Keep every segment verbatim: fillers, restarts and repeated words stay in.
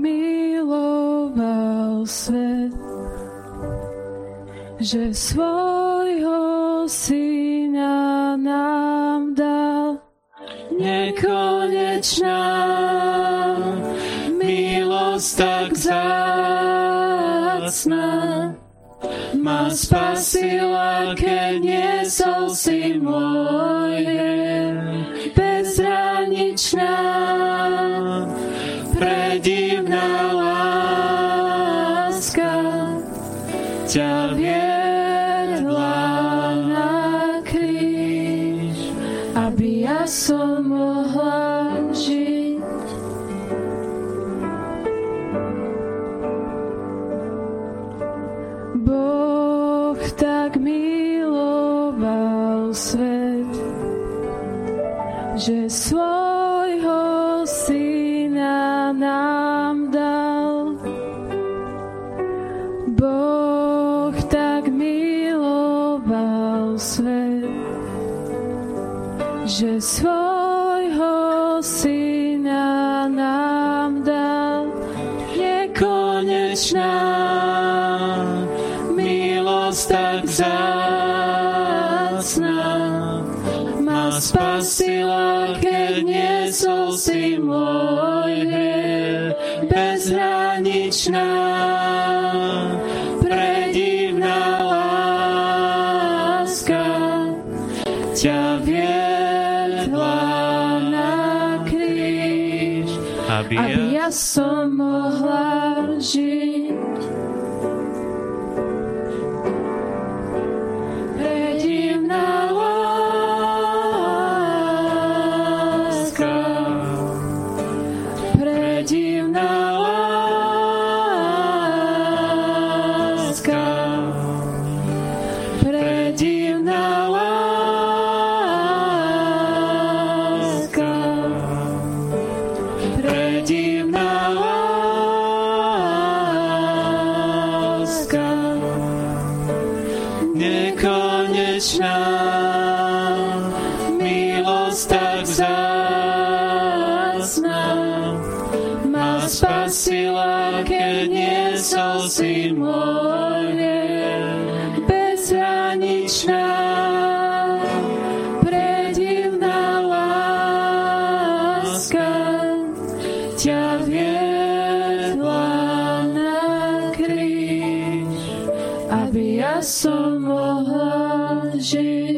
miloval svet, že svojho syna nám dal. Nekonečná milosť tak vzácna ma spasila, keď niesol si môj hriech. Bezhraničná, predivná láska ťa viedla na kríž, aby ja som mohla žiť. Boh tak miloval svet, že svojho syna nám dal. Boh tak miloval svet, že svojho syna nám dal. Nekonečná milosť tak vzácna ma spasila, keď niesol si môj hriech. Bezhraničná, predivná láska ťa viedla na kríž, aby, aby ja som mohla žiť. Spasila, keď niesol si môj hriech. Bezhraničná, predivná láska ťa viedla na kríž, aby ja som mohla žiť.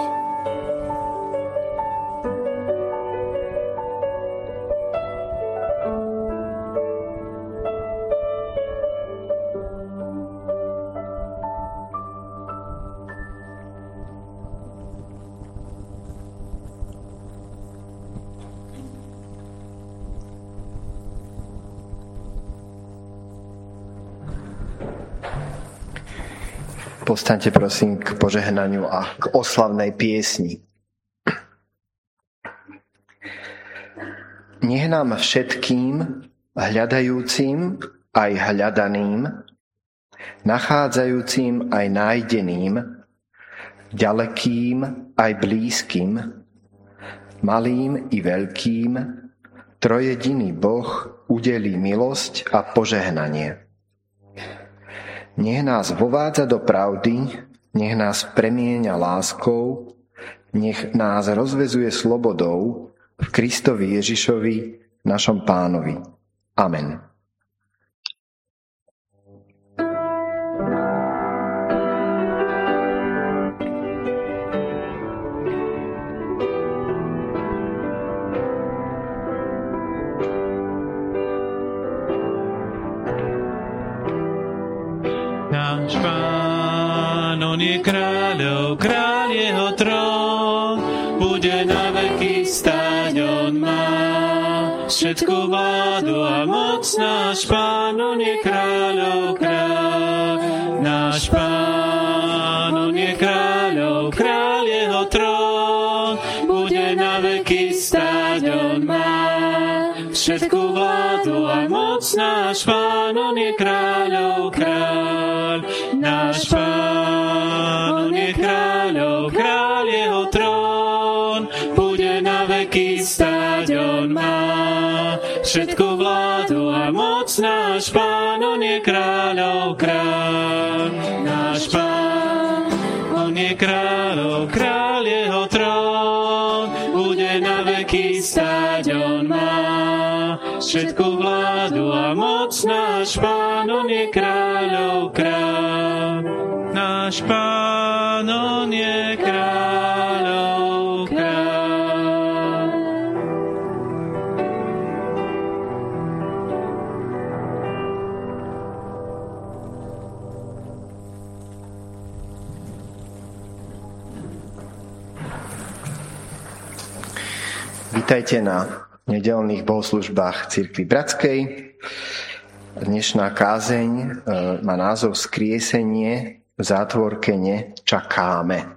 Povstaňte prosím k požehnaniu a k oslavnej piesni. Nech nám všetkým, hľadajúcim aj hľadaným, nachádzajúcim aj nájdeným, ďalekým aj blízkym, malým i veľkým, trojediný Boh udelí milosť a požehnanie. Nech nás vovádza do pravdy, nech nás premieňa láskou, nech nás rozvezuje slobodou v Kristovi Ježišovi, našom Pánovi. Amen. Náš Pán, on je kráľov, kráľ jeho trón, bude na veky stáť, on má všetku vládu a moc. Náš Pán, on je kráľov, kráľ. Náš Pán, on je kráľov, kráľ jeho trón, bude na veky stáť, on má všetku vládu a moc. Náš Pán, on je kráľov, kráľ. Náš Pán, on je kráľov, kráľ, jeho trón bude na veky stáť, on má všetku vládu a moc náš Pán, on je kráľov kráľ. Náš Pán, on je kráľov kráľ, jeho trón bude na veky stáť, on má všetku vládu a moc náš Pán, on je kráľov kráľ. Náš Pán, on je kráľov kráľ. Vítajte na nedeľných bohoslužbách Cirkvi Bratskej. Dnešná kázeň má názov Skriesenie v zátvorke nečakáme.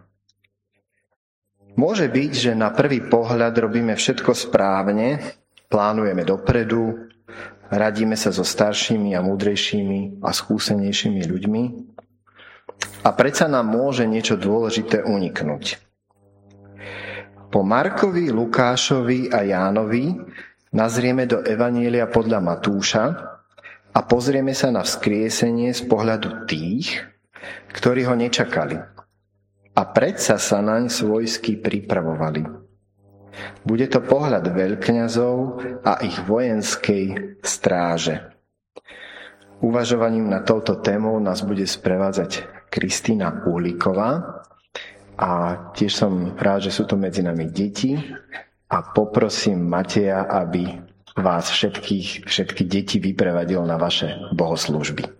Môže byť, že na prvý pohľad robíme všetko správne, plánujeme dopredu, radíme sa so staršími a múdrejšími a skúsenejšími ľuďmi a predsa nám môže niečo dôležité uniknúť. Po Markovi, Lukášovi a Jánovi nazrieme do Evanjelia podľa Matúša a pozrieme sa na vzkriesenie z pohľadu tých, ktorí ho nečakali a predsa sa naň svojsky pripravovali. Bude to pohľad veľkňazov a ich vojenskej stráže. Uvažovaním na touto témou nás bude sprevádzať Kristína Uhlíková. A tiež som rád, že sú tu medzi nami deti a poprosím Mateja, aby vás všetkých, všetky deti vyprevadil na vaše bohoslúžby.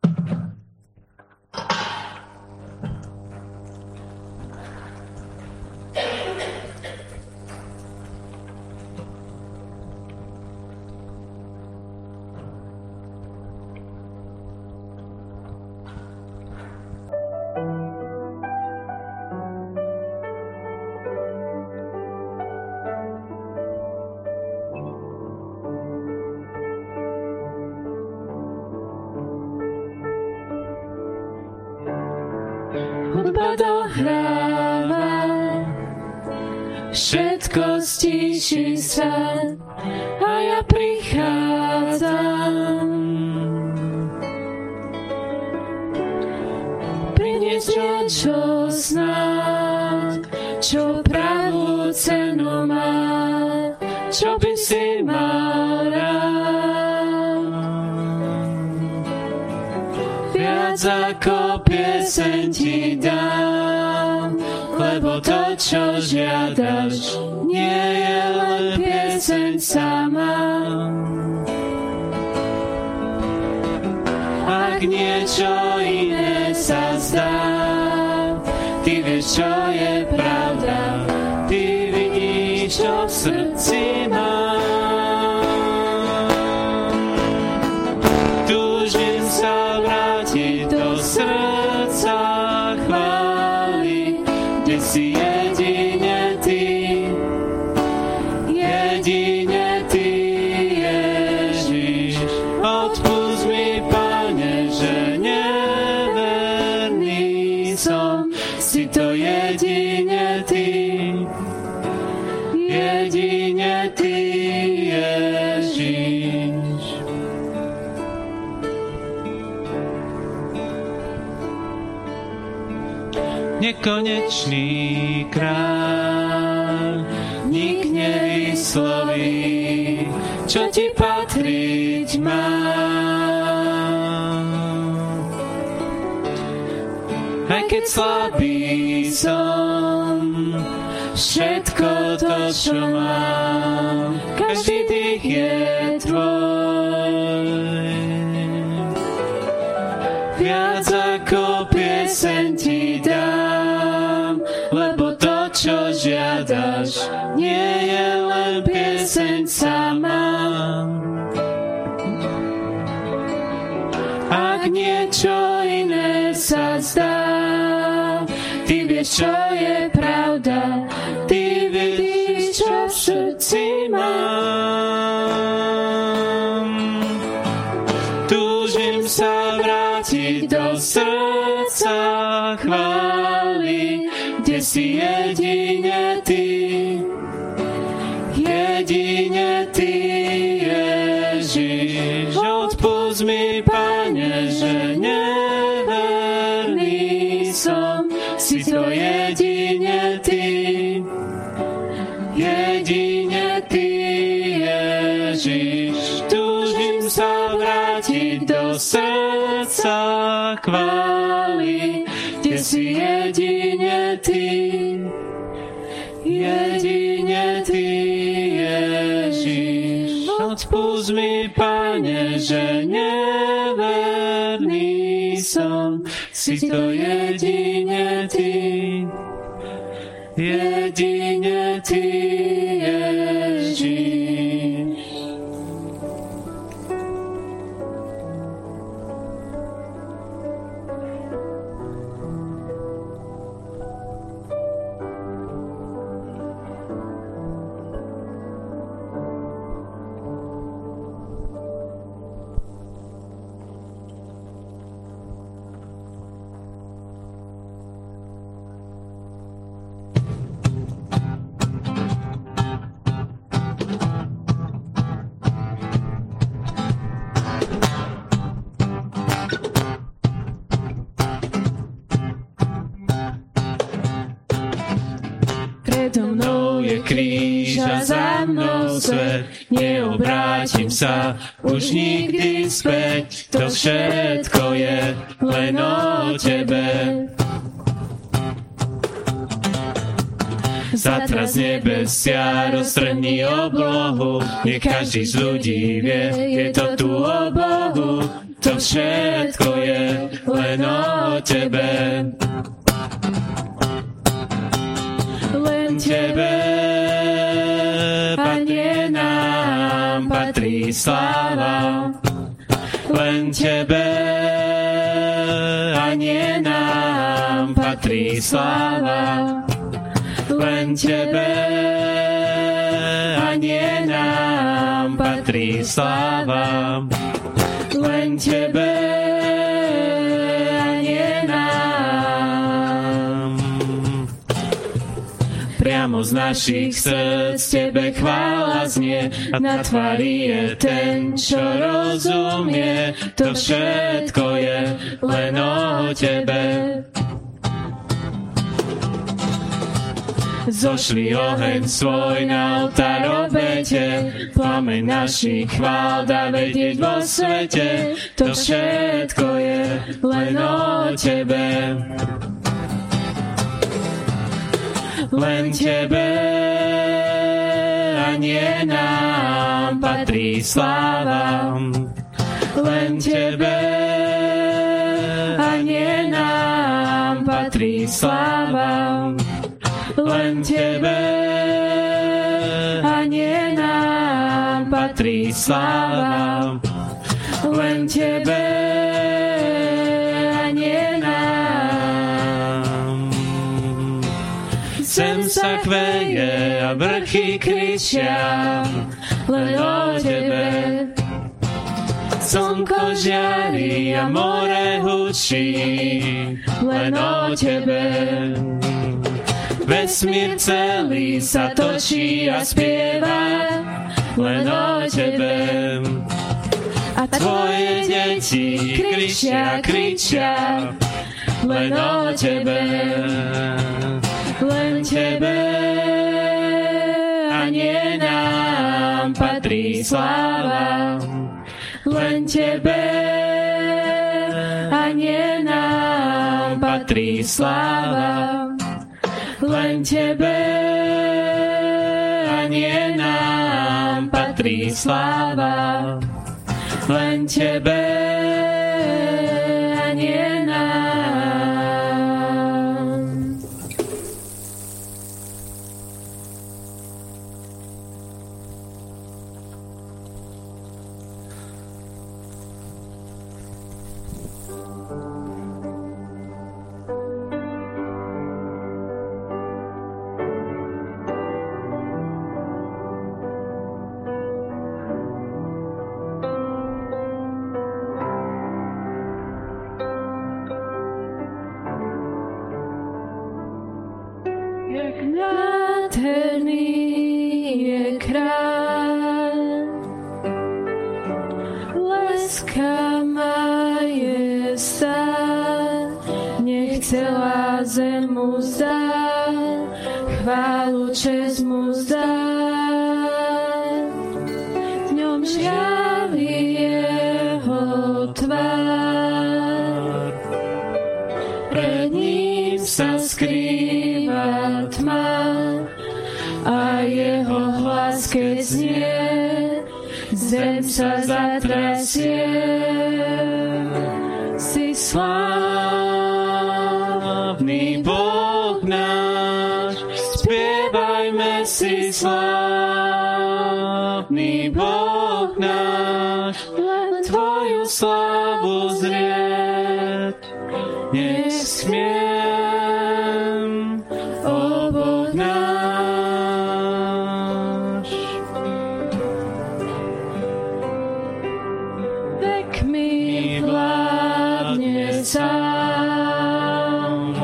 Hudba dohráva, všetko stíši sa a ja prichádzam. Priniesť niečo snáď, čo pravú cenu má, čo by si mal rád. Viac ako pieseň ti dám, lebo to, čo žiadaš, nie je len pieseň sama. Ak niečo iné sa zdá, ty vieš, čo je pravda, ty vidíš, čo v srdci mám. Túžim sa vrátiť do srdca chvály, kde si jedine ty, jedine ty, Ježiš. Odpusť mi, Pane, že neverný som, si to jedine ty, jedine ty, Ježiš. Nekonečný kráľ, nik nevysloví, čo ti patriť má. Aj keď slabý som, všetko to, čo mám, každý dých je tvoj. Viac ako pieseň ti dám, lebo to, čo žiadaš, nie je len pieseň sama. Ak niečo iné sa zdá, ty vieš, čo je pravda, ty vidíš, čo v srdci mám. Túžim sa vrátiť do srdca chvály, kde si jedine ty, jedine ty, Ježiš. Ježiš, odpusť mi, Pane, že neverný som, si to jedine Ty, jedine Ty, Ježiš. Túžim sa vrátiť do srdca chvály, kde si jedine Ty, jedine Ty, Ježiš. Odpusť mi, Pane, že neverný som, si to jedine Ty, jedine Ty, Ježiš. Kríž a za mnou svet, neobrátim sa už nikdy späť. To všetko je len o Tebe. Zatras nebesia, roztrhni oblohu, nech každý z ľudí vie, je to tu o Bohu. To všetko je len o Tebe. Len Tebe, Pane, nám patrí sláva. Len Tebe, a nie nám patrí sláva. Len Tebe, a nie nám patrí sláva. Len Tebe, a nie nám. Priamo z našich srdc Tebe chvála znie, a na tvári je ten, čo rozumie. To všetko je len o Tebe. Zošli oheň svoj na oltár obete, plameň našich chvál dá vedieť vo svete. To všetko je len o Tebe. Len Tebe, a nie nám patrí sláva. Len Tebe, a nie nám patrí sláva. Len Tebe, a nie nám patrí sláva. Len Tebe, a nie nám. Zem sa chveje a vrchy kričia len o Tebe. Slnko žiari a more hučí len o Tebe. Vesmír celý sa točí a spieva len o Tebe. A Tvoje deti kričia, kričia len o Tebe. Len Tebe, a nie nám patrí sláva. Len Tebe, a nie nám patrí sláva. Len Tebe, a nie nám patrí sláva. Len Tebe, a nie nám. Leská majestát, nech celá zem mu zdá, chválu česť mu zdá. V ňom žiavi jeho tvár, pred ním sa skrýva tma a jeho hlas, keď znie, zem sa zatrasie. Si slávny Boh náš, spievajme si slávny Boh náš, len tvoju slávu zrieť nesmiem, o Boh náš. Vek mi vládne sám,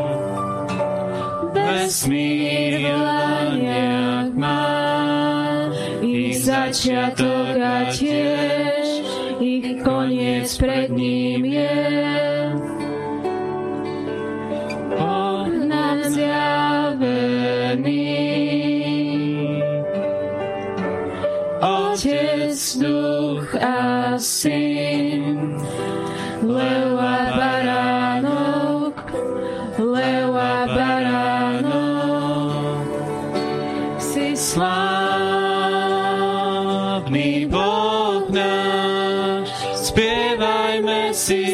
vesmír v dlaniach má, ich začiatok a tiež ich koniec pred ním je. Boh nám zjavený, Otec, Duch a Syn, lev a baránok, lev a baránok. Si slávny Boh náš, spievajme si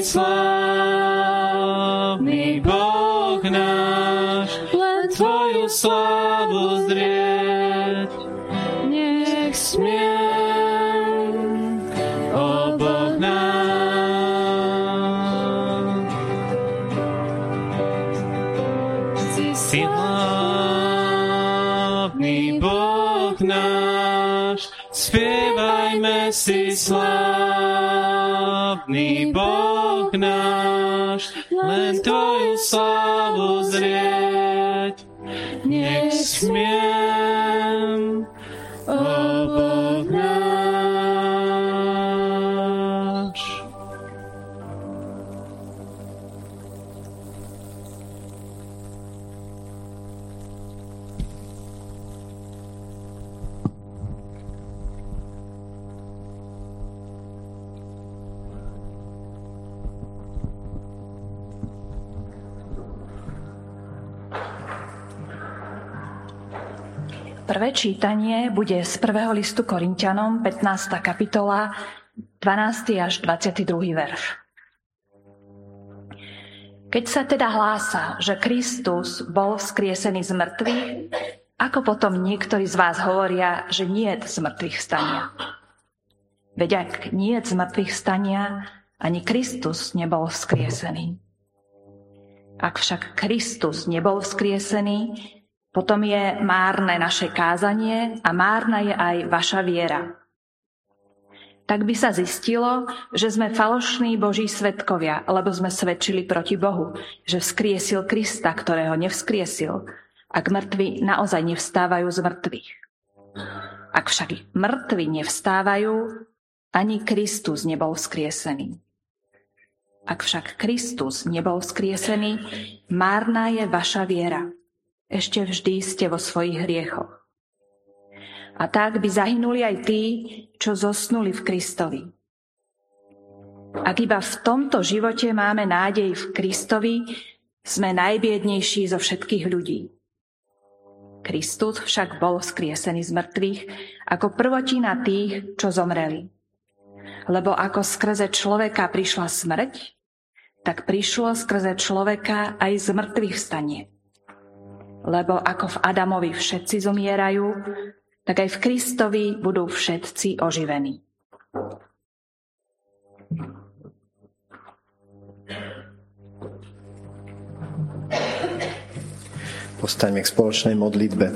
slávny Boh náš, len tvoju slávu zrieť nech smiem, o Boh náš. Si slávny Boh náš, spievajme si slávny Boh náš, len tvoju slávu zrieť nech smiem, o Boh náš. Prvé čítanie bude z prvého listu Korinťanom, pätnásta kapitola, dvanásty až dvadsiaty druhý verš. Keď sa teda hlása, že Kristus bol vzkriesený z mŕtvych, ako potom niektorí z vás hovoria, že niet z mŕtvych stania? Veď ak niet z mŕtvych stania, ani Kristus nebol vzkriesený. Ak však Kristus nebol vzkriesený, potom je márne naše kázanie a márna je aj vaša viera. Tak by sa zistilo, že sme falošní Boží svedkovia, lebo sme svedčili proti Bohu, že vzkriesil Krista, ktorého nevzkriesil, ak mŕtvi naozaj nevstávajú z mŕtvych. Ak však mŕtvi nevstávajú, ani Kristus nebol vzkriesený. Ak však Kristus nebol vzkriesený, márna je vaša viera. Ešte vždy ste vo svojich hriechoch. A tak by zahynuli aj tí, čo zosnuli v Kristovi. Ak iba v tomto živote máme nádej v Kristovi, sme najbiednejší zo všetkých ľudí. Kristus však bol vzkriesený z mŕtvych ako prvotina tých, čo zomreli. Lebo ako skrze človeka prišla smrť, tak prišlo skrze človeka aj z mŕtvych vstanie. Lebo ako v Adamovi všetci zomierajú, tak aj v Kristovi budú všetci oživení. Postaňme k spoločnej modlitbe.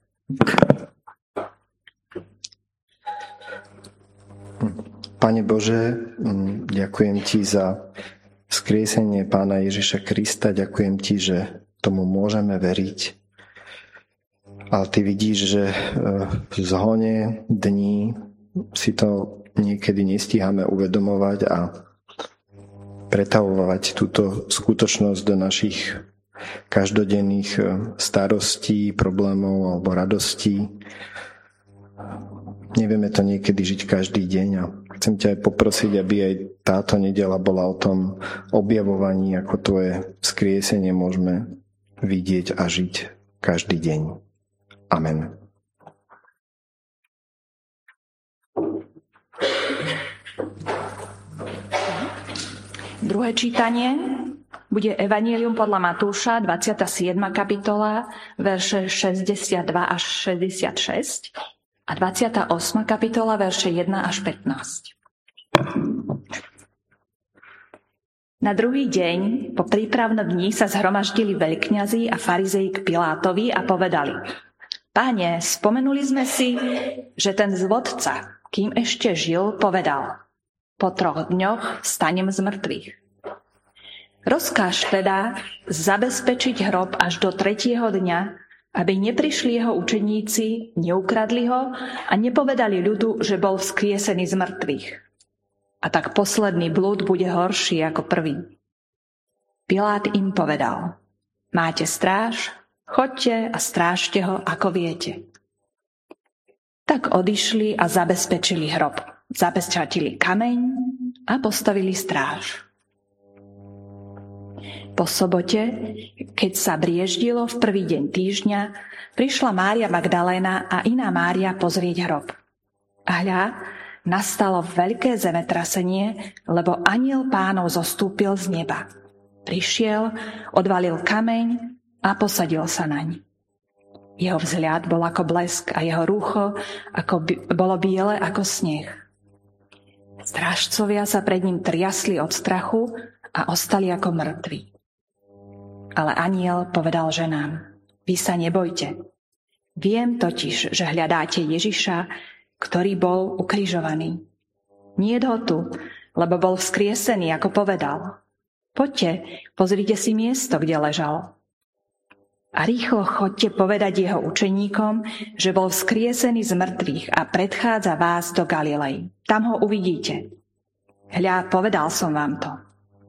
Pane Bože, ďakujem Ti za vzkriesenie Pána Ježiša Krista. Ďakujem Ti, že tomu môžeme veriť. Ale Ty vidíš, že v zhone dní si to niekedy nestíhame uvedomovať a pretavovať túto skutočnosť do našich každodenných starostí, problémov alebo radostí. Nevieme to niekedy žiť každý deň a chcem ťa aj poprosiť, aby aj táto nedeľa bola o tom objavovaní, ako tvoje vzkriesenie môžeme vidieť a žiť každý deň. Amen. Druhé čítanie bude Evanjelium podľa Matúša, dvadsiata siedma kapitola, verše šesťdesiatdva až šesťdesiatšesť a dvadsiata ôsma kapitola, verše jeden až pätnásť. Na druhý deň, po prípravnom dni, sa zhromaždili veľkňazi a farizei k Pilátovi a povedali: Páne, spomenuli sme si, že ten zvodca, kým ešte žil, povedal: Po troch dňoch vstanem z mŕtvych. Rozkáž teda zabezpečiť hrob až do tretieho dňa, aby neprišli jeho učeníci, neukradli ho a nepovedali ľudu, že bol vzkriesený z mŕtvych. A tak posledný blúd bude horší ako prvý. Pilát im povedal: Máte stráž? Choďte a strážte ho, ako viete. Tak odišli a zabezpečili hrob. Zabezpečili kameň a postavili stráž. Po sobote, keď sa brieždilo v prvý deň týždňa, prišla Mária Magdaléna a iná Mária pozrieť hrob. A hľa, nastalo veľké zemetrasenie, lebo anjel Pánov zostúpil z neba. Prišiel, odvalil kameň a posadil sa naň. Jeho vzhľad bol ako blesk a jeho rúcho ako bi- bolo biele ako sneh. Strážcovia sa pred ním triasli od strachu a ostali ako mŕtvi. Ale anjel povedal ženám: Vy sa nebojte. Viem totiž, že hľadáte Ježiša, ktorý bol ukrižovaný. Niet ho tu, lebo bol vzkriesený, ako povedal. Poďte, pozrite si miesto, kde ležal. A rýchlo chodte povedať jeho učeníkom, že bol vzkriesený z mŕtvych a predchádza vás do Galilei. Tam ho uvidíte. Hľa, povedal som vám to.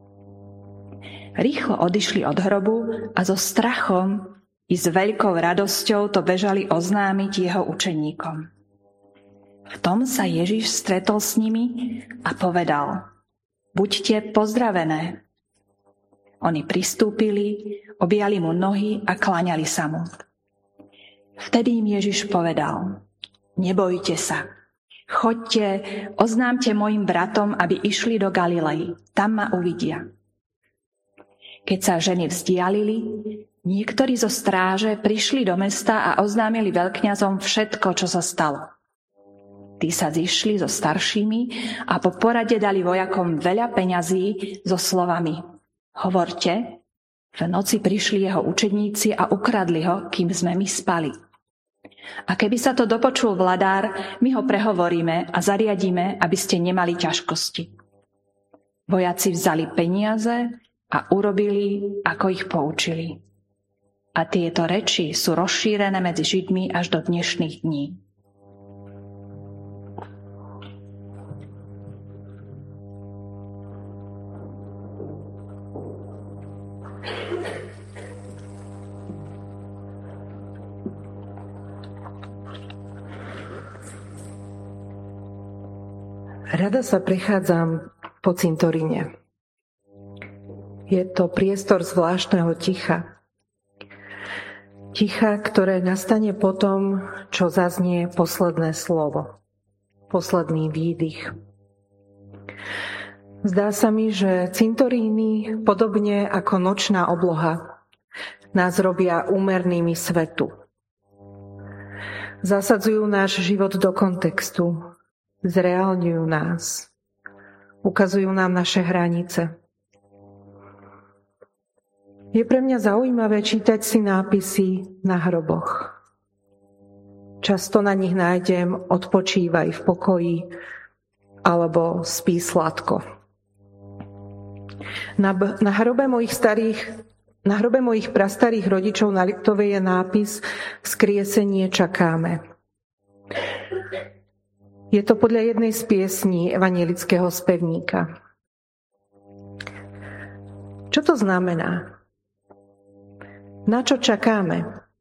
Rýchlo odišli od hrobu a so strachom i s veľkou radosťou to bežali oznámiť jeho učeníkom. V tom sa Ježiš stretol s nimi a povedal: Buďte pozdravené. Oni pristúpili, objali mu nohy a kláňali sa mu. Vtedy im Ježiš povedal: Nebojte sa. Choďte, oznámte mojim bratom, aby išli do Galilei. Tam ma uvidia. Keď sa ženy vzdialili, niektorí zo stráže prišli do mesta a oznámili veľkňazom všetko, čo sa stalo. Tí sa zišli so staršími a po porade dali vojakom veľa peňazí so slovami: Hovorte, v noci prišli jeho učeníci a ukradli ho, kým sme my spali. A keby sa to dopočul vladár, my ho prehovoríme a zariadíme, aby ste nemali ťažkosti. Vojaci vzali peniaze a urobili, ako ich poučili. A tieto reči sú rozšírené medzi Židmi až do dnešných dní. Rada sa prechádzam po cintoríne. Je to priestor zvláštneho ticha. Ticha, ktoré nastane potom, čo zaznie posledné slovo. Posledný výdych. Zdá sa mi, že cintoríny, podobne ako nočná obloha, nás robia úmernými svetu. Zasadzujú náš život do kontextu, zreálňujú nás, ukazujú nám naše hranice. Je pre mňa zaujímavé čítať si nápisy na hroboch. Často na nich nájdem odpočívaj v pokoji alebo spí sladko. Na, na hrobe mojich starých, na hrobe mojich prastarých rodičov na Liptovej je nápis Vzkriesenie čakáme. Je to podľa jednej z piesní evanjelického spevníka. Čo to znamená? Na čo čakáme?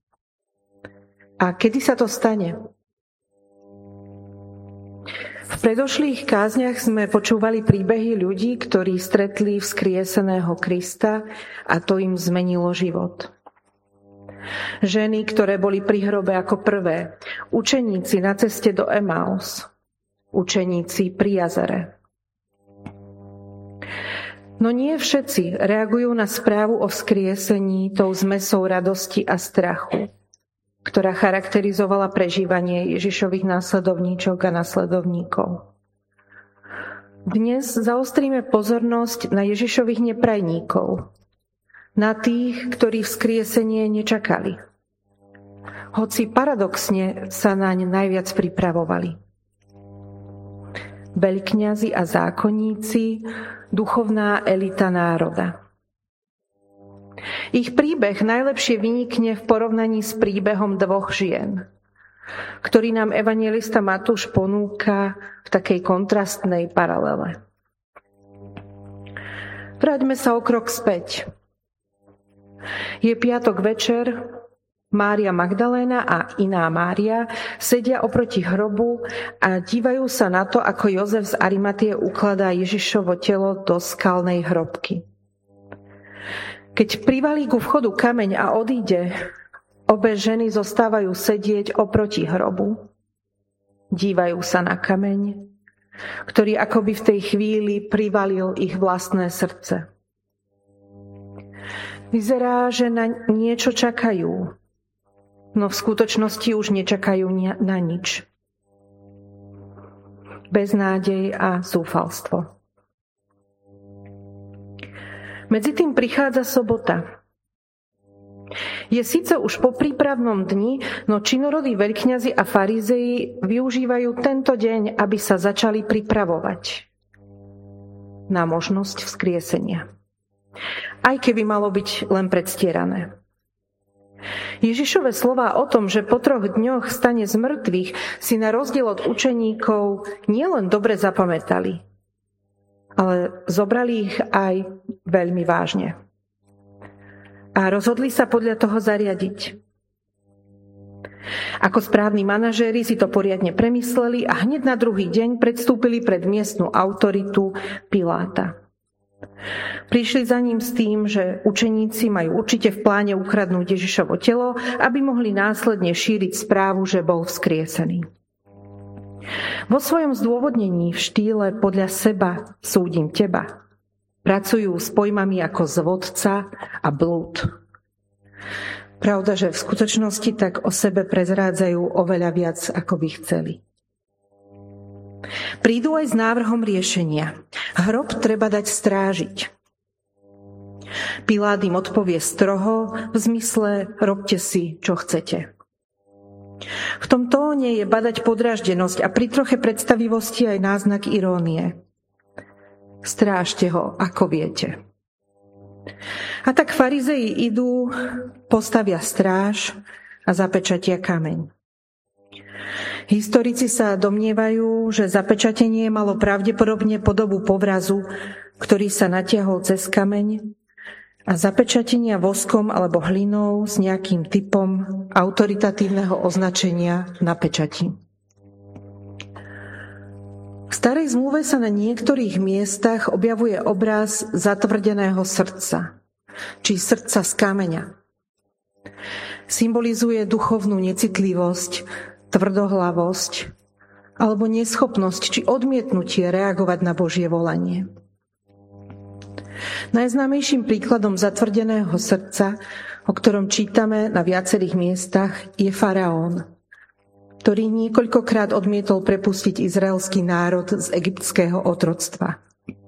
A kedy sa to stane? V predošlých kázniach sme počúvali príbehy ľudí, ktorí stretli vzkrieseného Krista a to im zmenilo život. Ženy, ktoré boli pri hrobe ako prvé, učeníci na ceste do Emaus, učeníci pri jazere. No nie všetci reagujú na správu o vzkriesení tou zmesou radosti a strachu, ktorá charakterizovala prežívanie Ježišových následovníčok a následovníkov. Dnes zaostríme pozornosť na Ježišových neprajníkov, na tých, ktorí vzkriesenie nečakali. Hoci paradoxne sa naň najviac pripravovali. Veľkňazi a zákonníci, duchovná elita národa. Ich príbeh najlepšie vynikne v porovnaní s príbehom dvoch žien, ktorý nám evanjelista Matúš ponúka v takej kontrastnej paralele. Vráťme sa o krok späť. Je piatok večer, Mária Magdaléna a iná Mária sedia oproti hrobu a dívajú sa na to, ako Jozef z Arimatie ukladá Ježišovo telo do skalnej hrobky. Keď privalí ku vchodu kameň a odíde, obe ženy zostávajú sedieť oproti hrobu. Dívajú sa na kameň, ktorý akoby v tej chvíli privalil ich vlastné srdce. Vyzerá, že na niečo čakajú, no v skutočnosti už nečakajú na nič. Beznádej a zúfalstvo. Medzi tým prichádza sobota. Je síce už po prípravnom dni, no činorodí veľkňazi a farizei využívajú tento deň, aby sa začali pripravovať na možnosť vzkriesenia. Aj keby malo byť len predstierané. Ježišove slová o tom, že po troch dňoch stane z mŕtvych, si na rozdiel od učeníkov nielen dobre zapamätali, ale zobrali ich aj veľmi vážne. A rozhodli sa podľa toho zariadiť. Ako správni manažéri si to poriadne premysleli a hneď na druhý deň predstúpili pred miestnu autoritu Piláta. Prišli za ním s tým, že učeníci majú určite v pláne ukradnúť Ježišovo telo, aby mohli následne šíriť správu, že bol vzkriesený. Vo svojom zdôvodnení v štýle podľa seba súdim teba pracujú s pojmami ako zvodca a blúd. Pravda, že v skutočnosti tak o sebe prezrádzajú oveľa viac, ako by chceli. Prídu aj s návrhom riešenia. Hrob treba dať strážiť. Pilát im odpovie stroho v zmysle robte si, čo chcete. V tom tóne je badať podráždenosť a pri troche predstavivosti aj náznak irónie. Strážte ho, ako viete. A tak farizei idú, postavia stráž a zapečatia kameň. Historici sa domnievajú, že zapečatenie malo pravdepodobne podobu povrazu, ktorý sa natiahol cez kameň, a zapečatenia voskom alebo hlinou s nejakým typom autoritatívneho označenia na pečati. V starej zmluve sa na niektorých miestach objavuje obraz zatvrdeného srdca, či srdca z kameňa. Symbolizuje duchovnú necitlivosť, tvrdohlavosť alebo neschopnosť či odmietnutie reagovať na Božie volanie. Najznámejším príkladom zatvrdeného srdca, o ktorom čítame na viacerých miestach, je faraón, ktorý niekoľkokrát odmietol prepustiť izraelský národ z egyptského otroctva.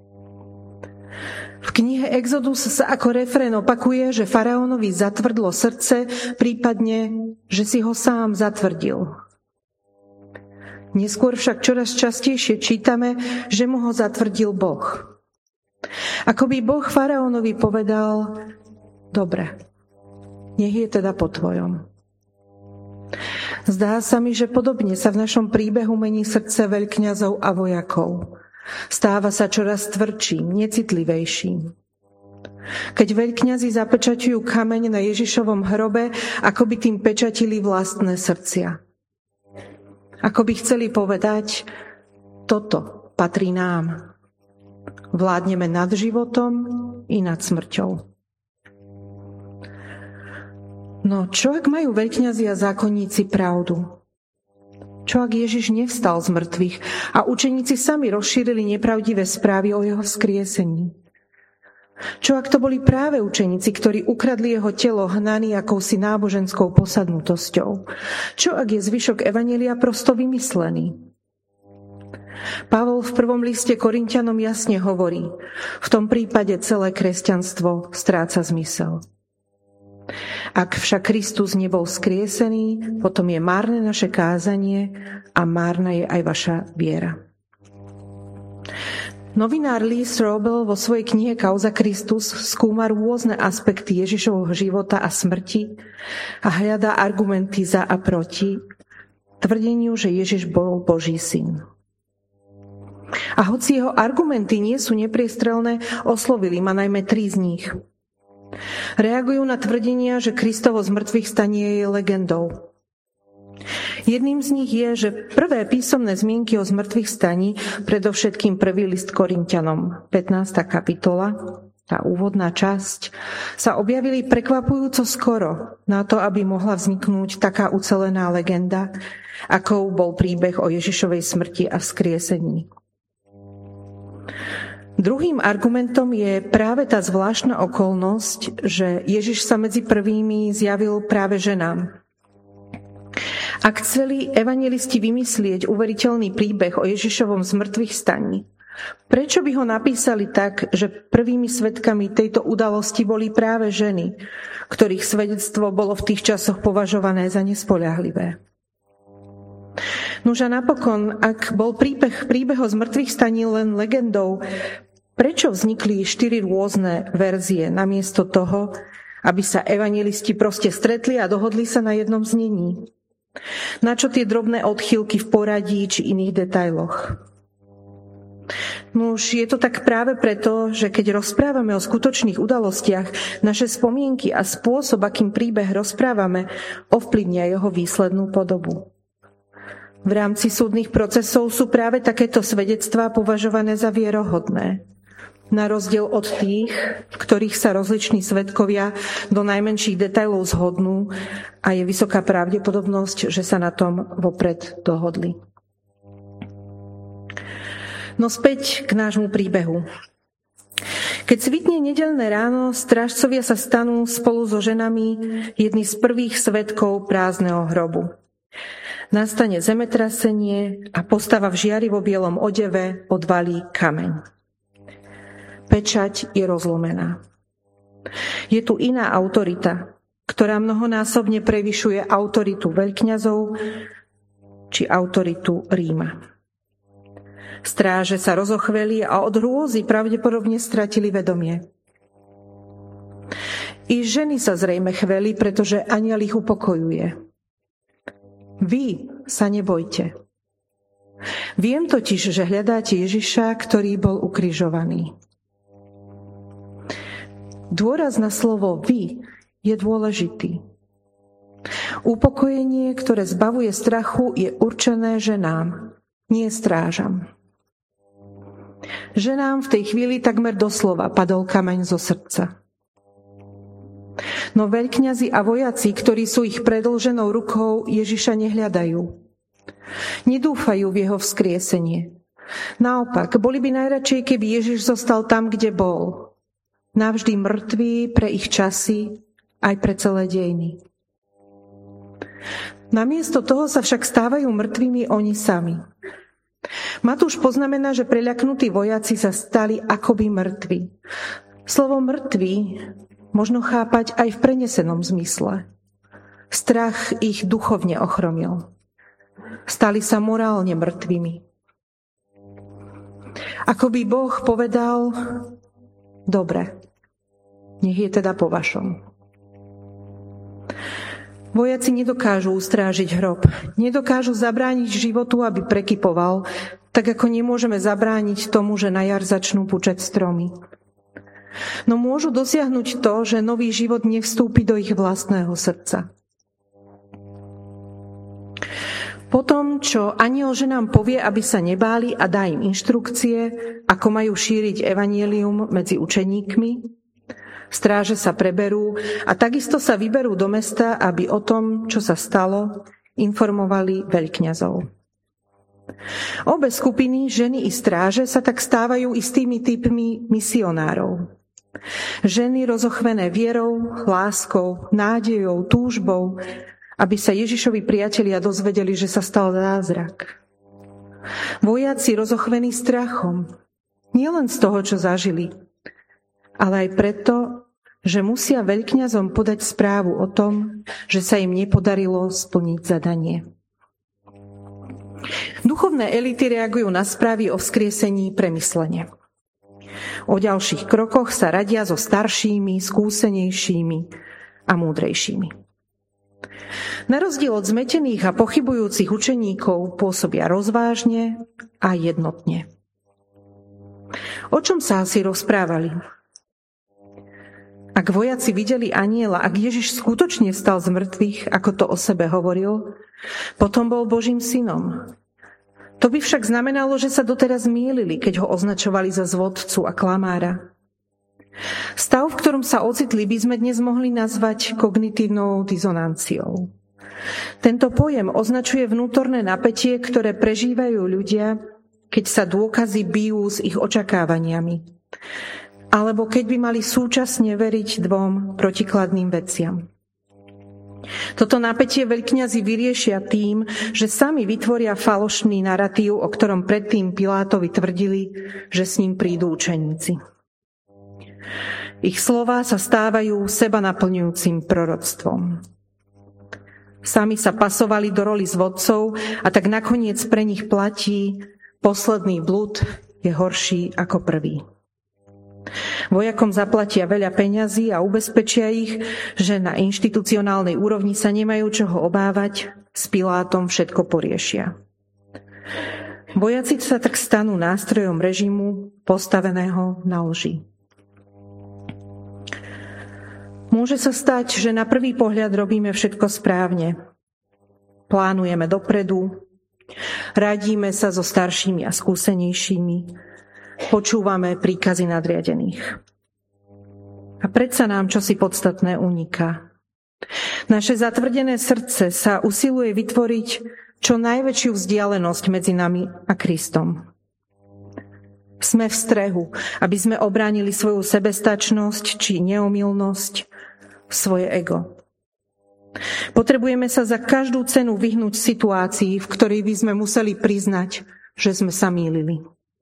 V knihe Exodus sa ako refrén opakuje, že faraónovi zatvrdlo srdce, prípadne, že si ho sám zatvrdil. Neskôr však čoraz častejšie čítame, že mu ho zatvrdil Boh. Ako by Boh faraónovi povedal, dobre, nech je teda po tvojom. Zdá sa mi, že podobne sa v našom príbehu mení srdce veľkňazov a vojakov. Stáva sa čoraz tvrdším, necitlivejším. Keď veľkňazi zapečaťujú kameň na Ježišovom hrobe, ako by tým pečatili vlastné srdcia. Ako by chceli povedať, toto patrí nám. Vládneme nad životom i nad smrťou. No čo ak majú veľkňazi a zákonníci pravdu? Čo ak Ježiš nevstal z mŕtvych a učeníci sami rozšírili nepravdivé správy o jeho vzkriesení? Čo ak to boli práve učeníci, ktorí ukradli jeho telo hnaní akousi náboženskou posadnutosťou? Čo ak je zvyšok evanjelia prosto vymyslený? Pavol v prvom liste Korinťanom jasne hovorí, v tom prípade celé kresťanstvo stráca zmysel. Ak však Kristus nebol vzkriesený, potom je márne naše kázanie a márna je aj vaša viera. Novinár Lee Strobel vo svojej knihe Kauza Kristus skúma rôzne aspekty Ježišovho života a smrti a hľadá argumenty za a proti tvrdeniu, že Ježiš bol Boží syn. A hoci jeho argumenty nie sú nepriestrelné, oslovili ma najmä tri z nich. Reagujú na tvrdenia, že Kristovo zmrtvých stanie je legendou. Jedným z nich je, že prvé písomné zmienky o zmrtvých staní, predovšetkým prvý list Korinťanom, pätnásta kapitola, tá úvodná časť, sa objavili prekvapujúco skoro na to, aby mohla vzniknúť taká ucelená legenda, akou bol príbeh o Ježišovej smrti a vzkriesení. Druhým argumentom je práve tá zvláštna okolnosť, že Ježiš sa medzi prvými zjavil práve ženám. Ak chceli evanjelisti vymyslieť uveriteľný príbeh o Ježišovom zmrtvých staní, prečo by ho napísali tak, že prvými svedkami tejto udalosti boli práve ženy, ktorých svedectvo bolo v tých časoch považované za nespoľahlivé? Nuž a napokon, ak bol príbeh, príbeh o zmrtvých staní len legendou, prečo vznikli štyri rôzne verzie namiesto toho, aby sa evanjelisti proste stretli a dohodli sa na jednom znení? Na čo tie drobné odchýlky v poradí či iných detailoch? Nuž, je to tak práve preto, že keď rozprávame o skutočných udalostiach, naše spomienky a spôsob, akým príbeh rozprávame, ovplyvnia jeho výslednú podobu. V rámci súdnych procesov sú práve takéto svedectvá považované za vierohodné. Na rozdiel od tých, v ktorých sa rozliční svedkovia do najmenších detailov zhodnú a je vysoká pravdepodobnosť, že sa na tom vopred dohodli. No späť k nášmu príbehu. Keď svitne nedeľné ráno, strážcovia sa stanú spolu so ženami jedni z prvých svedkov prázdneho hrobu. Nastane zemetrasenie a postava v žiarivo bielom odeve odvalí kameň. Pečať je rozlomená. Je tu iná autorita, ktorá mnohonásobne prevyšuje autoritu veľkňazov či autoritu Ríma. Stráže sa rozochveli a od hrôzy pravdepodobne stratili vedomie. I ženy sa zrejme chveli, pretože anjel ich upokojuje. Vy sa nebojte. Viem totiž, že hľadáte Ježiša, ktorý bol ukrižovaný. Dôraz na slovo vy je dôležitý. Upokojenie, ktoré zbavuje strachu, je určené ženám, nie strážam. Ženám v tej chvíli takmer doslova padol kameň zo srdca. No veľkňazi a vojaci, ktorí sú ich predĺženou rukou, Ježiša nehľadajú. Nedúfajú v jeho vzkriesenie. Naopak, boli by najradšej, keby Ježiš zostal tam, kde bol. Navždy mŕtvý pre ich časy, aj pre celé dejiny. Namiesto toho sa však stávajú mŕtvými oni sami. Matúš poznamená, že preľaknutí vojaci sa stali akoby mŕtvi. Slovo mŕtvi možno chápať aj v prenesenom zmysle. Strach ich duchovne ochromil. Stali sa morálne mŕtvými. Ako by Boh povedal, dobre, nech je teda po vašom. Vojaci nedokážu ustrážiť hrob, nedokážu zabrániť životu, aby prekypoval, tak ako nemôžeme zabrániť tomu, že na jar začnú pučať stromy. No môžu dosiahnuť to, že nový život nevstúpi do ich vlastného srdca. Potom, čo anjel ženám povie, aby sa nebáli a dá im inštrukcie, ako majú šíriť evanjelium medzi učeníkmi, stráže sa preberú a takisto sa vyberú do mesta, aby o tom, čo sa stalo, informovali veľkňazov. Obe skupiny, ženy i stráže, sa tak stávajú istými typmi misionárov. Ženy rozochvené vierou, láskou, nádejou, túžbou, aby sa Ježišovi priatelia dozvedeli, že sa stal zázrak. Vojaci rozochvení strachom, nielen z toho, čo zažili, ale aj preto, že musia veľkňazom podať správu o tom, že sa im nepodarilo splniť zadanie. Duchovné elity reagujú na správy o vzkriesení premyslene. O ďalších krokoch sa radia so staršími, skúsenejšími a múdrejšími. Na rozdiel od zmetených a pochybujúcich učeníkov pôsobia rozvážne a jednotne. O čom sa asi rozprávali? Ak vojaci videli anjela, ak Ježiš skutočne vstal z mŕtvych, ako to o sebe hovoril, potom bol Božím synom. To by však znamenalo, že sa doteraz mýlili, keď ho označovali za zvodcu a klamára. Stav, v ktorom sa ocitli, by sme dnes mohli nazvať kognitívnou dizonanciou. Tento pojem označuje vnútorné napätie, ktoré prežívajú ľudia, keď sa dôkazy bijú s ich očakávaniami, alebo keď by mali súčasne veriť dvom protikladným veciam. Toto napätie veľkňazi vyriešia tým, že sami vytvoria falošný naratív, o ktorom predtým Pilátovi tvrdili, že s ním prídu učeníci. Ich slová sa stávajú seba naplňujúcim proroctvom. Sami sa pasovali do roli zvodcov a tak nakoniec pre nich platí: posledný blud je horší ako prvý. Vojakom zaplatia veľa peňazí a ubezpečia ich, že na inštitucionálnej úrovni sa nemajú čoho obávať, s Pilátom všetko poriešia. Vojaci sa tak stanú nástrojom režimu postaveného na lži. Môže sa stať, že na prvý pohľad robíme všetko správne. Plánujeme dopredu, radíme sa so staršími a skúsenejšími, počúvame príkazy nadriadených. A predsa nám čosi podstatné uniká. Naše zatvrdené srdce sa usiluje vytvoriť čo najväčšiu vzdialenosť medzi nami a Kristom. Sme v strehu, aby sme obránili svoju sebestačnosť či neomylnosť, svoje ego. Potrebujeme sa za každú cenu vyhnúť situácii, v ktorej by sme museli priznať, že sme sa mýlili.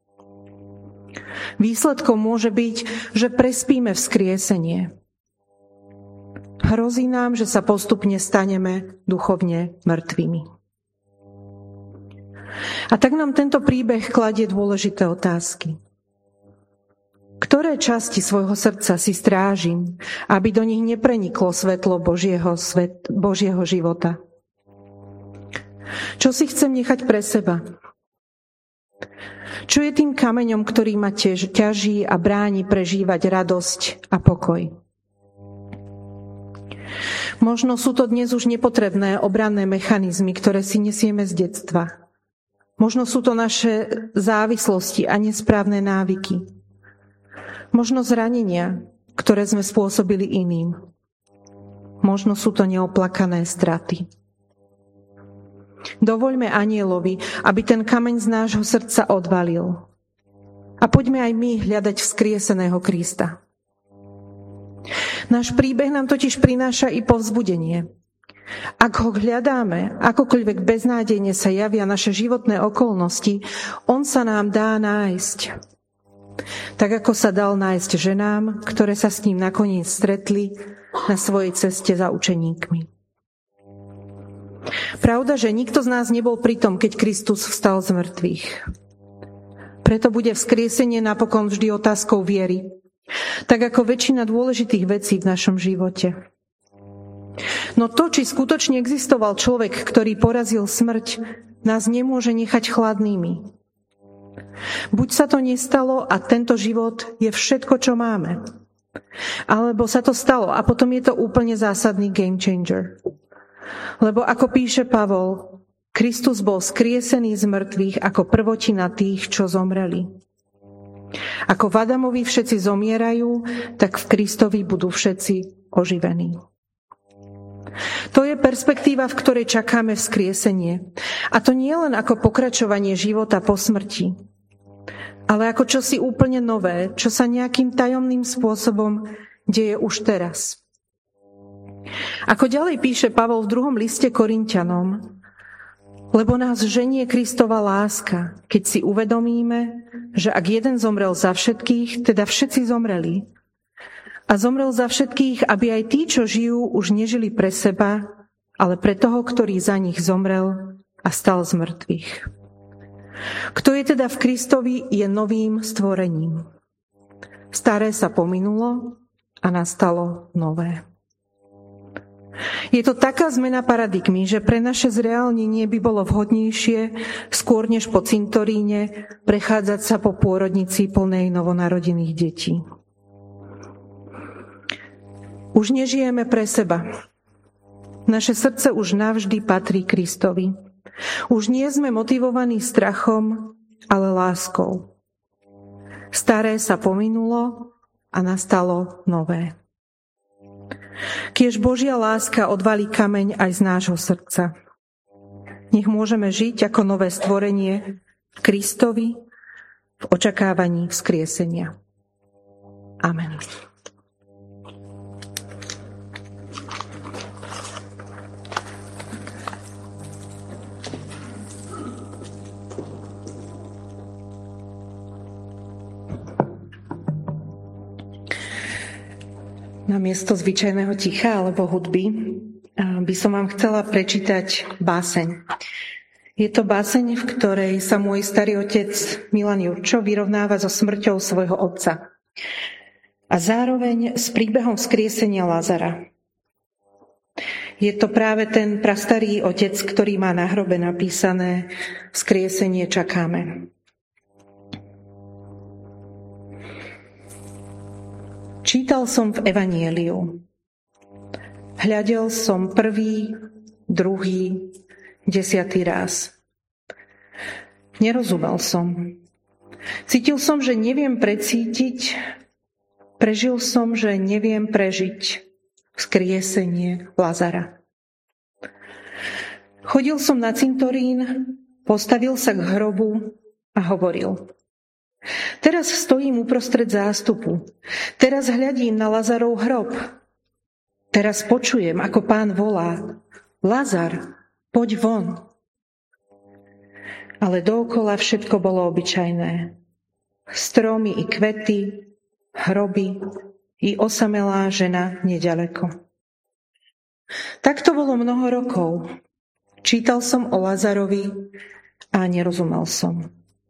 Výsledkom môže byť, že prespíme vzkriesenie. Hrozí nám, že sa postupne staneme duchovne mŕtvými. A tak nám tento príbeh kladie dôležité otázky. Ktoré časti svojho srdca si strážim, aby do nich nepreniklo svetlo Božieho, svet, Božieho života? Čo si chcem nechať pre seba? Čo je tým kameňom, ktorý ma tež, ťaží a bráni prežívať radosť a pokoj? Možno sú to dnes už nepotrebné obranné mechanizmy, ktoré si nesieme z detstva. Možno sú to naše závislosti a nesprávne návyky. Možno zranenia, ktoré sme spôsobili iným. Možno sú to neoplakané straty. Dovoľme anjelovi, aby ten kameň z nášho srdca odvalil. A poďme aj my hľadať vzkrieseného Krista. Náš príbeh nám totiž prináša i povzbudenie. Ak ho hľadáme, akokoľvek beznádejne sa javia naše životné okolnosti, on sa nám dá nájsť. Tak ako sa dal nájsť ženám, ktoré sa s ním nakoniec stretli na svojej ceste za učeníkmi. Pravda, že nikto z nás nebol pri tom, keď Kristus vstal z mŕtvych. Preto bude vzkriesenie napokon vždy otázkou viery, tak ako väčšina dôležitých vecí v našom živote. No to, či skutočne existoval človek, ktorý porazil smrť, nás nemôže nechať chladnými. Buď sa to nestalo a tento život je všetko, čo máme. Alebo sa to stalo a potom je to úplne zásadný game changer. Lebo ako píše Pavol, Kristus bol skriesený z mŕtvych ako prvotina tých, čo zomreli. Ako v Adamovi všetci zomierajú, tak v Kristovi budú všetci oživení. To je perspektíva, v ktorej čakáme vzkriesenie. A to nie len ako pokračovanie života po smrti, ale ako čosi úplne nové, čo sa nejakým tajomným spôsobom deje už teraz. Ako ďalej píše Pavol v druhom liste Korinťanom, lebo nás ženie Kristova láska, keď si uvedomíme, že ak jeden zomrel za všetkých, teda všetci zomreli. A zomrel za všetkých, aby aj tí, čo žijú, už nežili pre seba, ale pre toho, ktorý za nich zomrel a stal z mŕtvych. Kto je teda v Kristovi, je novým stvorením. Staré sa pominulo a nastalo nové. Je to taká zmena paradigmy, že pre naše zreálnenie by bolo vhodnejšie skôr než po cintoríne prechádzať sa po pôrodnici plnej novonarodených detí. Už nežijeme pre seba. Naše srdce už navždy patrí Kristovi. Už nie sme motivovaní strachom, ale láskou. Staré sa pominulo a nastalo nové. Kiež Božia láska odvalí kameň aj z nášho srdca. Nech môžeme žiť ako nové stvorenie v Kristovi v očakávaní vzkriesenia. Amen. Namiesto zvyčajného ticha alebo hudby by som vám chcela prečítať báseň. Je to báseň, v ktorej sa môj starý otec Milan Jurčo vyrovnáva so smrťou svojho otca. A zároveň s príbehom vzkriesenia Lazara. Je to práve ten prastarý otec, ktorý má na hrobe napísané Vzkriesenie čakáme. Čítal som v Evanieliu. Hľadel som prvý, druhý, desiatý raz. Nerozumel som. Cítil som, že neviem precítiť, prežil som, že neviem prežiť vzkriesenie Lazara. Chodil som na cintorín, postavil sa k hrobu a hovoril: Teraz stojím uprostred zástupu. Teraz hľadím na Lazarov hrob. Teraz počujem, ako Pán volá: Lazar, poď von. Ale dookola všetko bolo obyčajné. Stromy i kvety, hroby i osamelá žena neďaleko. Tak to bolo mnoho rokov. Čítal som o Lazarovi a nerozumel som.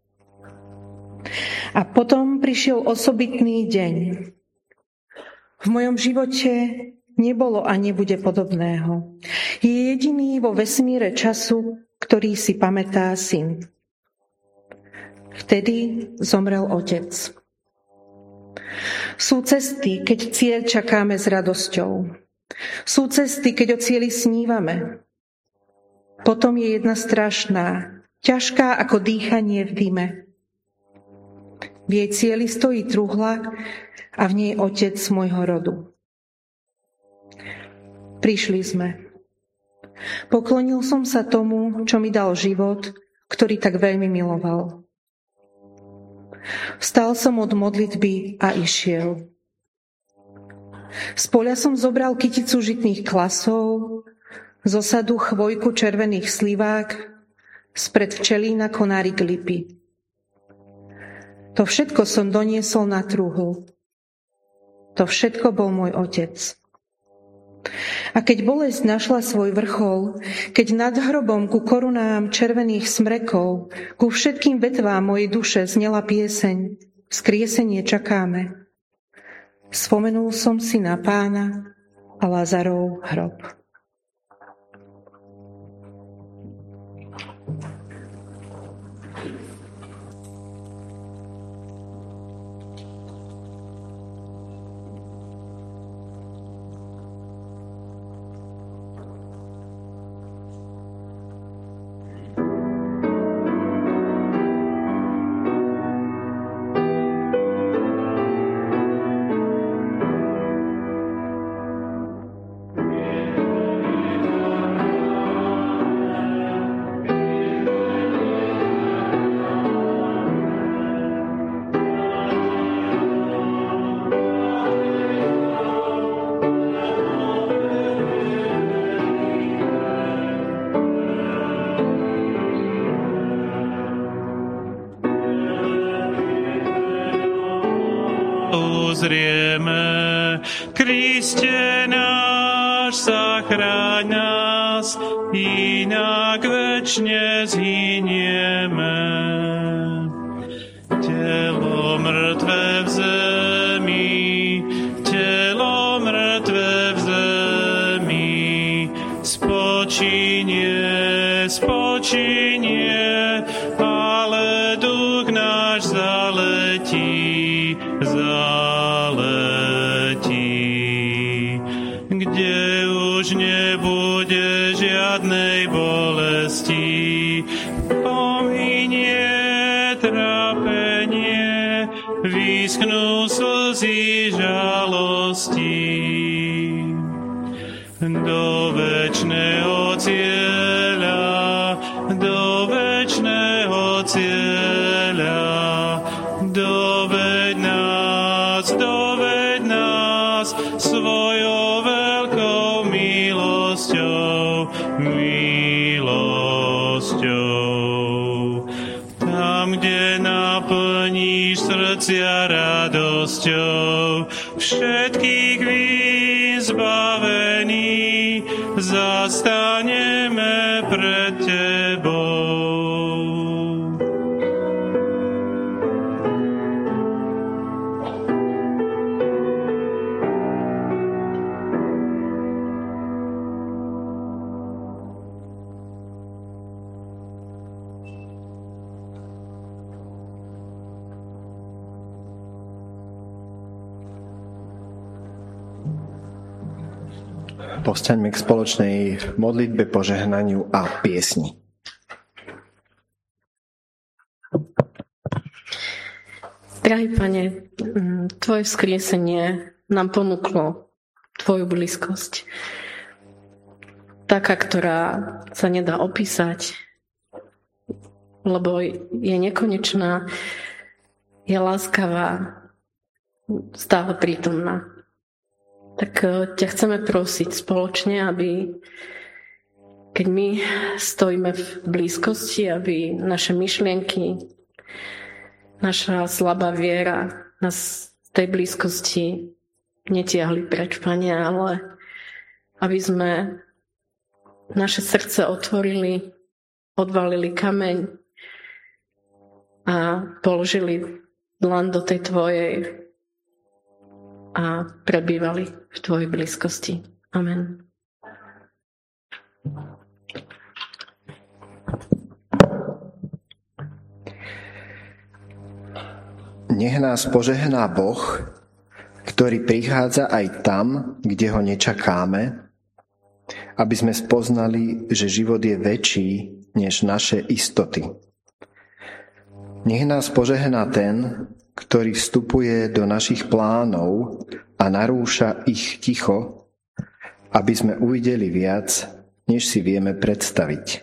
A potom prišiel osobitný deň. V mojom živote nebolo a nebude podobného. Je jediný vo vesmíre času, ktorý si pamätá syn. Vtedy zomrel otec. Sú cesty, keď cieľ čakáme s radosťou. Sú cesty, keď o cieli snívame. Potom je jedna strašná, ťažká ako dýchanie v dime. V jej cieli stojí truhla a v nej otec môjho rodu. Prišli sme. Poklonil som sa tomu, čo mi dal život, ktorý tak veľmi miloval. Vstal som od modlitby a išiel. Z poľa som zobral kyticu žitných klasov, z osadu chvojku červených slivák, spred včelína konárik lipy. To všetko som doniesol na truhlu. To všetko bol môj otec. A keď bolesť našla svoj vrchol, keď nad hrobom ku korunám červených smrekov, ku všetkým vetvám mojej duše znela pieseň, vzkriesenie čakáme. Spomenul som si na Pána, a Lazarov hrob. Uzrieme, Kriste náš, zachráň nás, inak večne zhynieme. Telo mŕtve v zemi, telo mŕtve v zemi, spočinie, spočinie, ale duch náš zaletí, zaletí, kde už nebude žiadnej bolesti, pominie trápenie, vyschnú slzy žalosti. Do večného cieľa, do večného cieľa, doveď nás, doveď nás svojou veľkou milosťou, milosťou. Tam, kde naplníš srdcia radosťou, všetkých vyzbavení zastaneme pred tebou. Povstaňme k spoločnej modlitbe, požehnaniu a piesni. Drahý Pane, Tvoje vzkriesenie nám ponúklo Tvoju blízkosť. Taká, ktorá sa nedá opísať, lebo je nekonečná, je láskavá, stále prítomná. Tak ťa chceme prosiť spoločne, aby keď my stojíme v blízkosti, aby naše myšlienky, naša slabá viera nás z tej blízkosti netiahli preč, Pane, ale aby sme naše srdce otvorili, odvalili kameň a položili dlan do tej Tvojej a prebývali v Tvojej blízkosti. Amen. Nech nás požehná Boh, ktorý prichádza aj tam, kde ho nečakáme, aby sme spoznali, že život je väčší než naše istoty. Nech nás požehná ten, ktorý vstupuje do našich plánov a narúša ich ticho, aby sme uvideli viac, než si vieme predstaviť.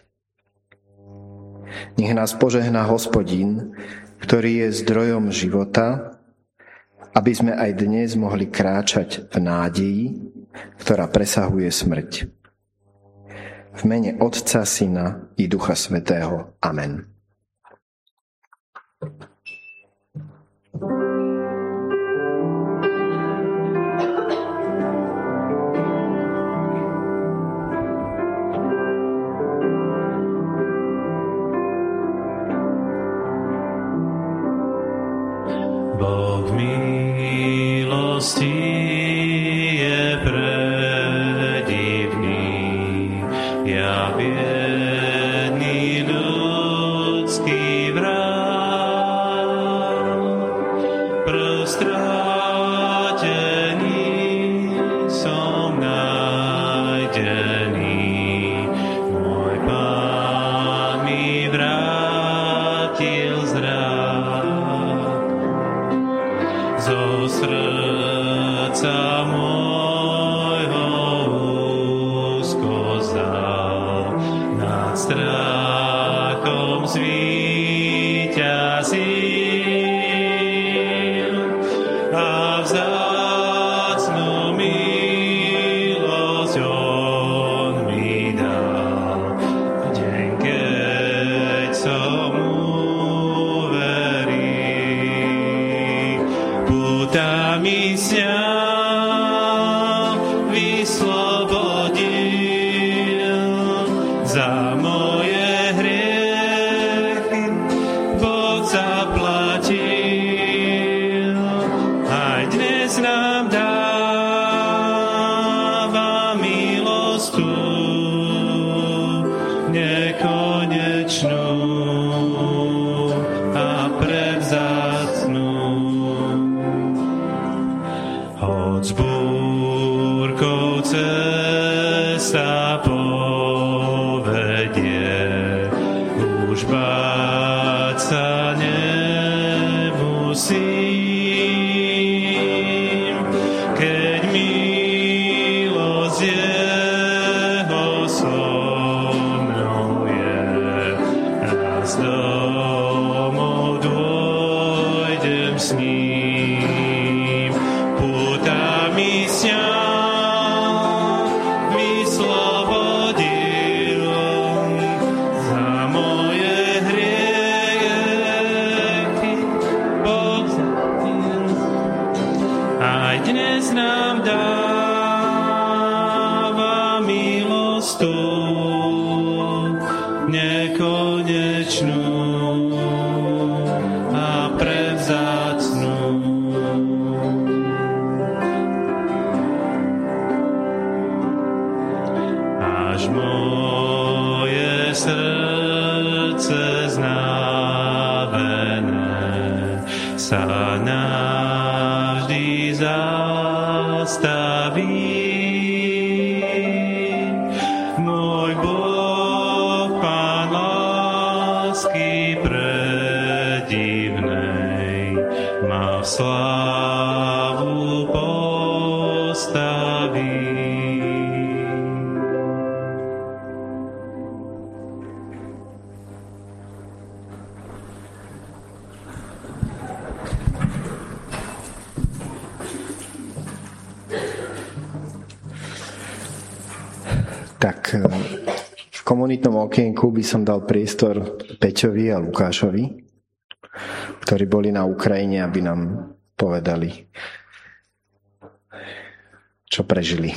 Nech nás požehná Hospodin, ktorý je zdrojom života, aby sme aj dnes mohli kráčať v nádeji, ktorá presahuje smrť. V mene Otca, Syna i Ducha Svätého. Amen. Boh milosti je pre srdca môjho úzko zdal, nad strachom zvíťazil a vzácnu milosť on mi dal. Deň, keď som mu veril, pútami sňal vyslobodil za moje hriechy. Boh zaplatil, aj dnes nám dáva milosť tú nekonečnú a prevzácnu. Hoď s búrkou cesta povedie, už báť sa nemusím, keď milosť jeho so mnou je. Raz domov dôjdem s ním, pútami sňal vyslobodil za moje hriechy. Boh zaplatil, aj dnes nám dáva milosť tú nekonečnú a prevzácnu. Až moje srdce znávené sa navždy zastaví. Môj Boh, Pán lásky predivnej, ma v slávu postaví. Tak v komunitnom okienku by som dal priestor Peťovi a Lukášovi, ktorí boli na Ukrajine, aby nám povedali, čo prežili.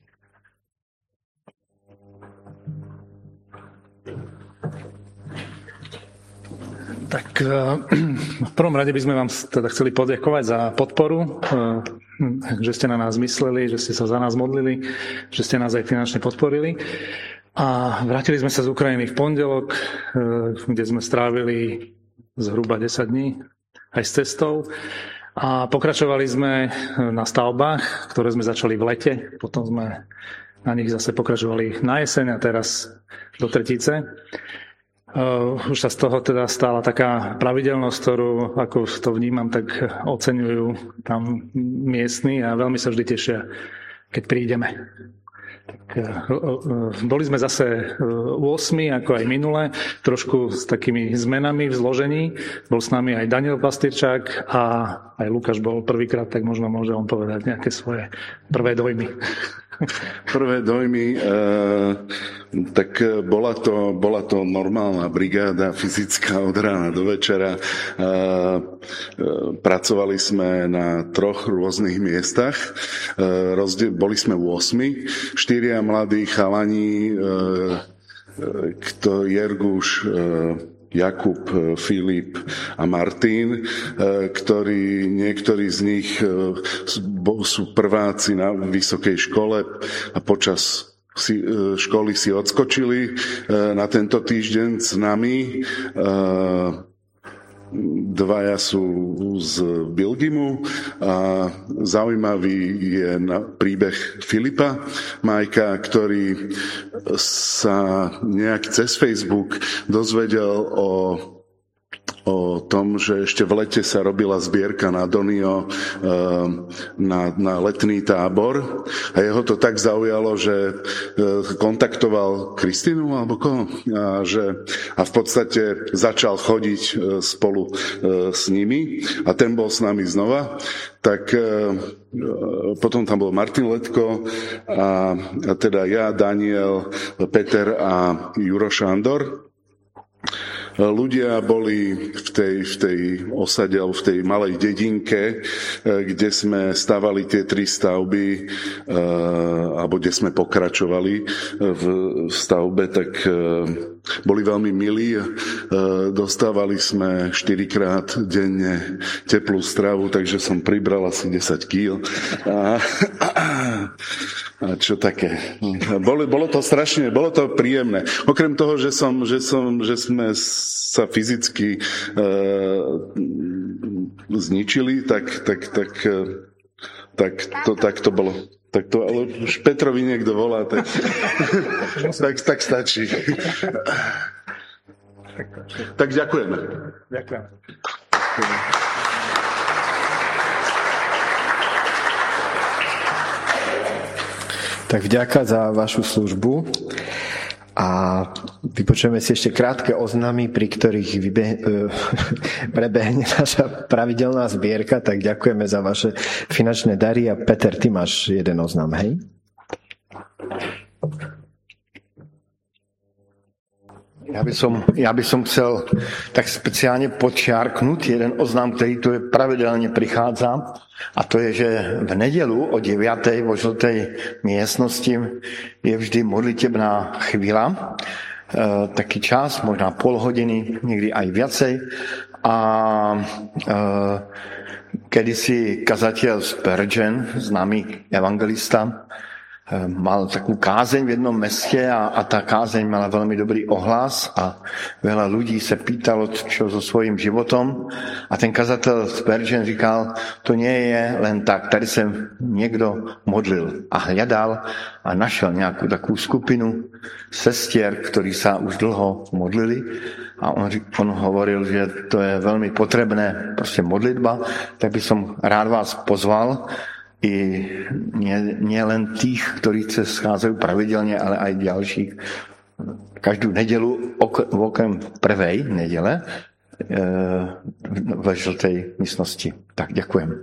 Tak v prvom rade by sme vám teda chceli poďakovať za podporu, že ste na nás mysleli, že ste sa za nás modlili, že ste nás aj finančne podporili. A vrátili sme sa z Ukrajiny v pondelok, kde sme strávili zhruba desať dní aj s cestou. A pokračovali sme na stavbách, ktoré sme začali v lete. Potom sme na nich zase pokračovali na jeseň a teraz do tretice. Uh, už sa z toho teda stála taká pravidelnosť, ktorú, ako to vnímam, tak oceňujú tam miestni a veľmi sa vždy tešia, keď prídeme. Tak, uh, uh, boli sme zase ôsmi, ako aj minule, trošku s takými zmenami v zložení. Bol s nami aj Daniel Pastýrčák a aj Lukáš bol prvýkrát, tak možno môže on povedať nejaké svoje prvé dojmy. Prvé dojmy, e, tak bola to, bola to normálna brigáda fyzická od rána do večera. E, e, pracovali sme na troch rôznych miestach. E, rozdiel, boli sme ôsmi, štyria mladí chalani, e, e, kto Jerguš, e, Jakub, Filip a Martin, ktorí, niektorí z nich sú prváci na vysokej škole a počas si, školy si odskočili na tento týždeň s nami. Dvaja sú z Bilgimu a zaujímavý je príbeh Filipa Majka, ktorý sa nejak cez Facebook dozvedel o o tom, že ešte v lete sa robila zbierka na Donio na, na letný tábor a jeho to tak zaujalo, že kontaktoval Kristínu alebo koho a, že, a v podstate začal chodiť spolu s nimi a ten bol s nami znova. Tak potom tam bol Martin Letko a, a teda ja, Daniel, Peter a Juro Šandor. Ľudia boli v tej, v tej osade alebo v tej malej dedinke, kde sme stavali tie tri stavby alebo kde sme pokračovali v stavbe, tak boli veľmi milí. Dostávali sme štyrikrát denne teplú stravu, takže som pribral asi desať kíl. A, a čo také? Bolo, bolo to strašne, bolo to príjemné. Okrem toho, že som, že som, že sme sa fyzicky uh, zničili, tak, tak, tak, uh, tak, to, tak to bolo. Tak to, ale už Petrovi niekto volá, tak, tak, tak stačí. Tak ďakujeme. Ďakujem. Tak vďaka za vašu službu. A vypočujeme si ešte krátke oznámy, pri ktorých vybe- prebehne naša pravidelná zbierka, tak ďakujeme za vaše finančné dary. A Peter, ty máš jeden oznám, hej? Ja by som, ja by som chcel tak speciálne podčiarknúť jeden oznám, ktorý tu pravidelne prichádza, a to je, že v nedeľu o deviatej vo žltej miestnosti je vždy modlitebná chvíľa, e, taký čas, možná pol hodiny, niekdy aj viacej. A e, kedysi kazateľ Spurgeon, známy evangelista, mal takú kázeň v jednom meste a, a tá kázeň mala veľmi dobrý ohlas a veľa ľudí sa pýtalo, čo so svojím životom, a ten kazateľ Spurgeon říkal, to nie je len tak, tady sa niekto modlil a hľadal a našiel nejakú takú skupinu sestier, ktorí sa už dlho modlili, a on, on hovoril, že to je veľmi potrebné, proste modlitba, tak by som rád vás pozval, i nie, nie len tých, ktorí sa schádzajú pravidelne, ale aj ďalších. Každú nedeľu, okrem prvej nedele, e, v žltej miestnosti. Tak, ďakujem.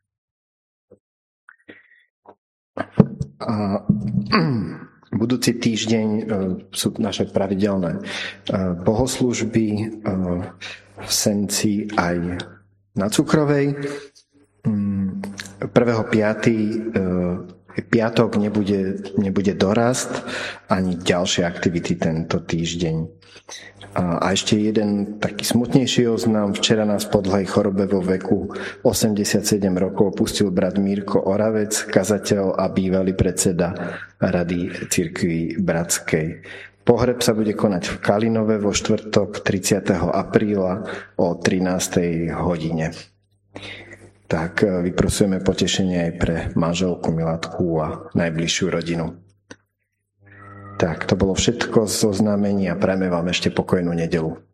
A, budúci týždeň e, sú naše pravidelné e, bohoslužby e, v Senci aj na Cukrovej. prvého piatého piatok nebude, nebude dorast ani ďalšie aktivity tento týždeň. A ešte jeden taký smutnejší oznam. Včera nás po dlhej chorobe vo veku osemdesiatsedem rokov opustil brat Mírko Oravec, kazateľ a bývalý predseda Rady cirkvi bratskej. Pohreb sa bude konať v Kalinove vo štvrtok tridsiateho apríla o trinástej hodine. Tak vyprosujeme potešenie aj pre manželku Milatku a najbližšiu rodinu. Tak, to bolo všetko z oznámení a prajme vám ešte pokojnú nedeľu.